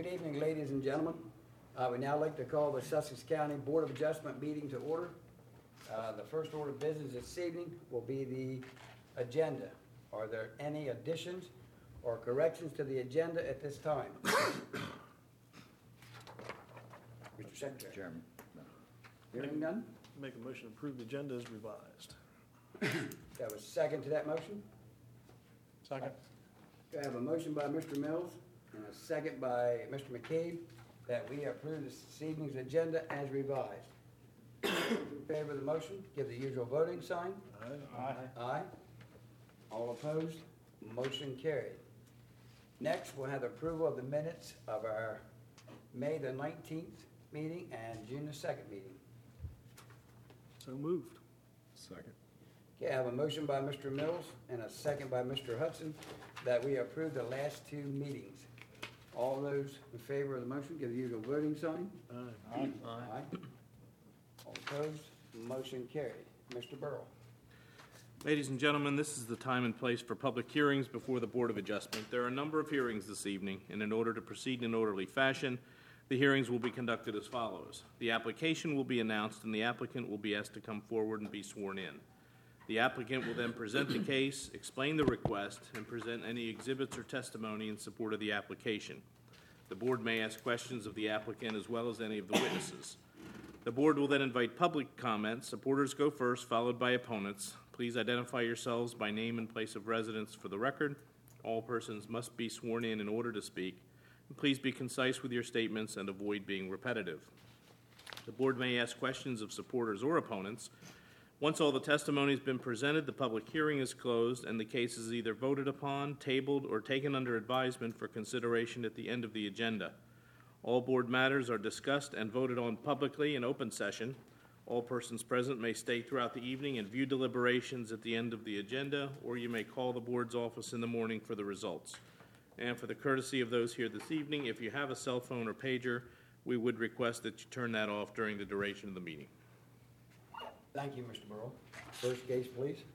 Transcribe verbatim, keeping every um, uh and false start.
Good evening, ladies and gentlemen. I would now like to call the Sussex County Board of Adjustment meeting to order. Uh, The first order of business this evening will be the agenda. Are there any additions or corrections to the agenda at this time? Mister Secretary. Chairman. Hearing none? Make a motion to approve the agenda as revised. That was second to that motion? Second. I have a motion by Mister Mills and a second by Mister McCabe that we approve this evening's agenda as revised. In favor of the motion, give the usual voting sign. Aye. Aye. All opposed? Motion carried. Next, we'll have the approval of the minutes of our May the nineteenth meeting and June the second meeting. So moved. Second. Okay, I have a motion by Mister Mills and a second by Mister Hudson that we approve the last two meetings. All those in favor of the motion, give the usual voting sign. Aye. Aye. All opposed? Motion carried. Mister Burrell. Ladies and gentlemen, this is the time and place for public hearings before the Board of Adjustment. There are a number of hearings this evening, and in order to proceed in an orderly fashion, the hearings will be conducted as follows. The application will be announced, and the applicant will be asked to come forward and be sworn in. The applicant will then present the case, explain the request, and present any exhibits or testimony in support of the application. The Board may ask questions of the applicant as well as any of the witnesses. The Board will then invite public comments. Supporters go first, followed by opponents. Please identify yourselves by name and place of residence for the record. All persons must be sworn in in order to speak. And please be concise with your statements and avoid being repetitive. The Board may ask questions of supporters or opponents. Once all the testimony has been presented, the public hearing is closed and the case is either voted upon, tabled, or taken under advisement for consideration at the end of the agenda. All board matters are discussed and voted on publicly in open session. All persons present may stay throughout the evening and view deliberations at the end of the agenda, or you may call the board's office in the morning for the results. And for the courtesy of those here this evening, if you have a cell phone or pager, we would request that you turn that off during the duration of the meeting. Thank you, Mister Burrell. First case, please.